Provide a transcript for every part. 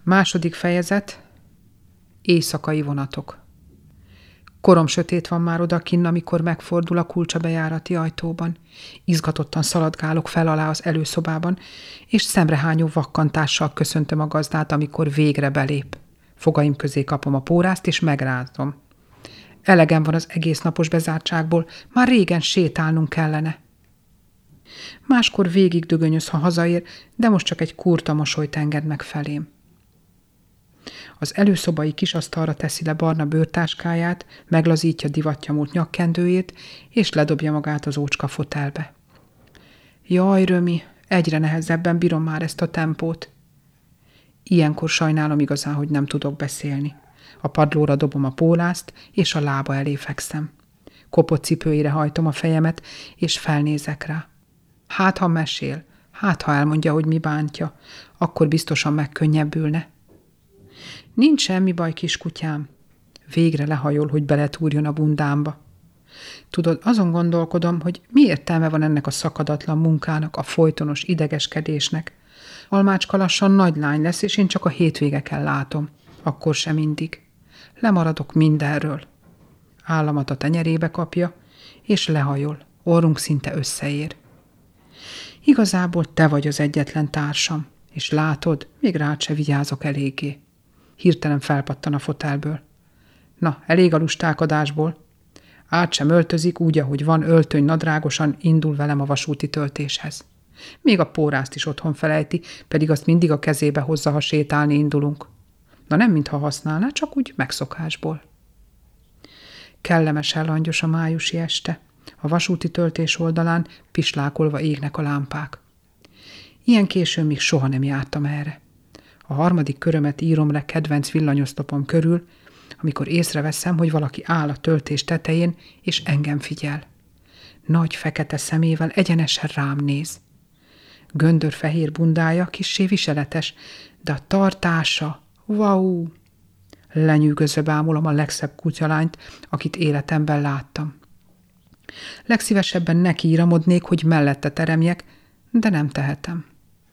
Második fejezet. Éjszakai vonatok. Korom sötét van már odakinn, amikor megfordul a kulcs a bejárati ajtóban. Izgatottan szaladgálok fel alá az előszobában, és szemrehányó vakkantással köszöntöm a gazdát, amikor végre belép. Fogaim közé kapom a pórászt, és megrázom. Elegem van az egész napos bezártságból, már régen sétálnunk kellene. Máskor végig dögönyöz, ha hazaér, de most csak egy kurta mosolyt enged meg felém. Az előszobai kisasztalra teszi le barna bőrtáskáját, meglazítja divattyamult nyakkendőjét, és ledobja magát az ócska fotelbe. Jaj, Römi, egyre nehezebben bírom már ezt a tempót. Ilyenkor sajnálom igazán, hogy nem tudok beszélni. A padlóra dobom a pólázt, és a lába elé fekszem. Kopott cipőire hajtom a fejemet, és felnézek rá. Hát, ha mesél, hát, ha elmondja, hogy mi bántja, akkor biztosan megkönnyebbülne. Nincs semmi baj, kiskutyám. Végre lehajol, hogy beletúrjon a bundámba. Tudod, azon gondolkodom, hogy mi értelme van ennek a szakadatlan munkának, a folytonos idegeskedésnek. Almácska lassan nagy lány lesz, és én csak a hétvégeken látom. Akkor sem mindig. Lemaradok mindenről. Államat a tenyerébe kapja, és lehajol. Orrunk szinte összeér. Igazából te vagy az egyetlen társam, és látod, még rád se vigyázok eléggé. Hirtelen felpattan a fotelből. Na, elég a lustálkodásból. Át sem öltözik, úgy, ahogy van, öltöny nadrágosan indul velem a vasúti töltéshez. Még a pórászt is otthon felejti, pedig azt mindig a kezébe hozza, ha sétálni indulunk. Na nem mintha használná, csak úgy megszokásból. Kellemesen langyos a májusi este. A vasúti töltés oldalán pislákolva égnek a lámpák. Ilyen későn még soha nem jártam erre. A harmadik körömet írom le kedvenc villanyoszlopom körül, amikor észreveszem, hogy valaki áll a töltés tetején, és engem figyel. Nagy fekete szemével egyenesen rám néz. Göndör fehér bundája kissé viseletes, de a tartása, wow! Lenyűgözve bámulom a legszebb kutyalányt, akit életemben láttam. Legszívesebben nekiíramodnék, hogy mellette teremjek, de nem tehetem.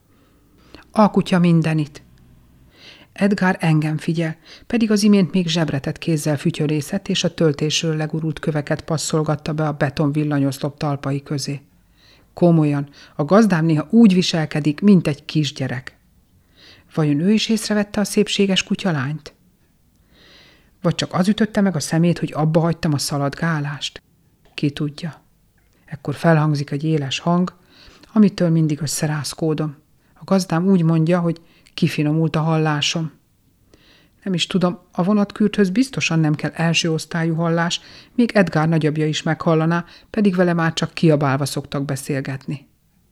A kutya mindenit. Edgar engem figyel, pedig az imént még zsebretett kézzel fütyölészett, és a töltésről legurult köveket passzolgatta be a beton villanyoszlop talpai közé. Komolyan, a gazdám néha úgy viselkedik, mint egy kisgyerek. Vajon ő is észrevette a szépséges kutyalányt? Vagy csak az ütötte meg a szemét, hogy abba hagytam a szaladgálást? Ki tudja. Ekkor felhangzik egy éles hang, amitől mindig összerázkódom. A gazdám úgy mondja, hogy kifinomult a hallásom. Nem is tudom, a vonatkürthöz biztosan nem kell első osztályú hallás, még Edgar nagyapja is meghallaná, pedig vele már csak kiabálva szoktak beszélgetni.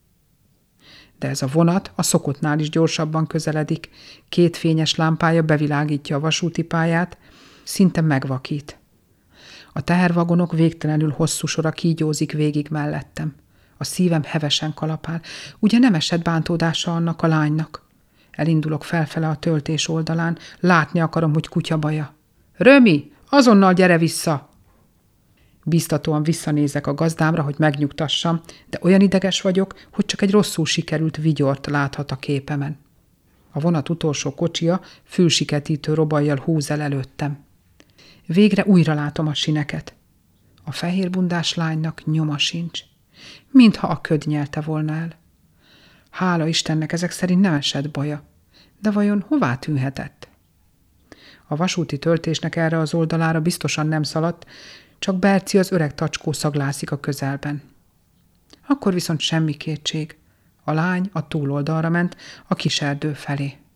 De ez a vonat a szokottnál is gyorsabban közeledik. 2 fényes lámpája bevilágítja a vasúti pályát, szinte megvakít. A tehervagonok végtelenül hosszú sora kígyózik végig mellettem. A szívem hevesen kalapál. Ugye nem esett bántódása annak a lánynak? Elindulok felfele a töltés oldalán, látni akarom, hogy kutya baja. Römi, azonnal gyere vissza! Biztatóan visszanézek a gazdámra, hogy megnyugtassam, de olyan ideges vagyok, hogy csak egy rosszul sikerült vigyort láthat a képemen. A vonat utolsó kocsia fülsiketítő robajjal húz el előttem. Végre újra látom a sineket. A fehérbundás lánynak nyoma sincs. Mintha a köd nyelte volna el. Hála Istennek, ezek szerint nem esett baja. De vajon hová tűnhetett? A vasúti töltésnek erre az oldalára biztosan nem szaladt, csak Berci az öreg tacskó szaglászik a közelben. Akkor viszont semmi kétség. A lány a túloldalra ment, a kiserdő felé.